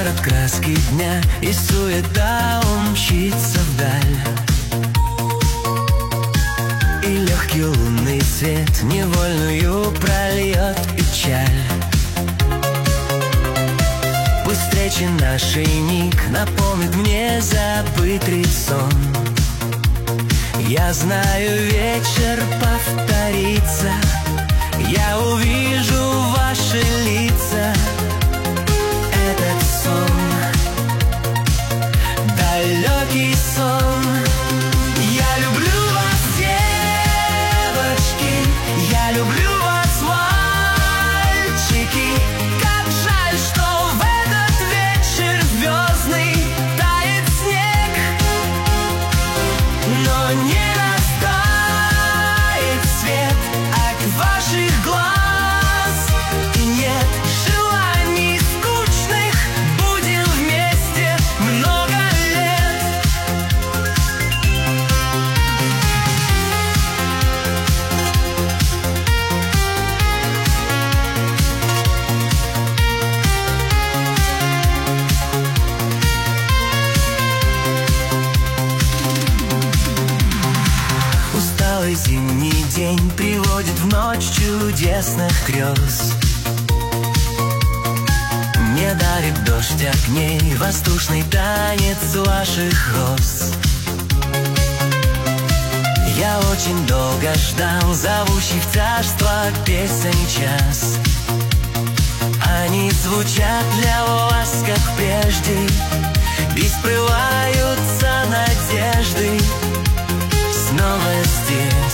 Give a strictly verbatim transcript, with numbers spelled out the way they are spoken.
город краски дня и суета умчится вдаль. И легкий лунный свет невольную прольет печаль. Пусть встречи нашей миг напомнит мне забытый сон. Я знаю, вечер повторится, я увижу ваши лица. Этот сон, далекий сон. Я люблю вас, девочки, я люблю вас, мальчики. Как жаль, что в этот вечер звездный тает снег, но не растает свет от ваших глаз. И нет желаний скучных, будем вместе много лет. Усталый зимний день приводит в ночь чудесных грез. Мне дарит дождь огней воздушный танец ваших роз. Я очень долго ждал зовущий в царство песен час. Они звучат для вас, как прежде, и скрываются надежды снова здесь.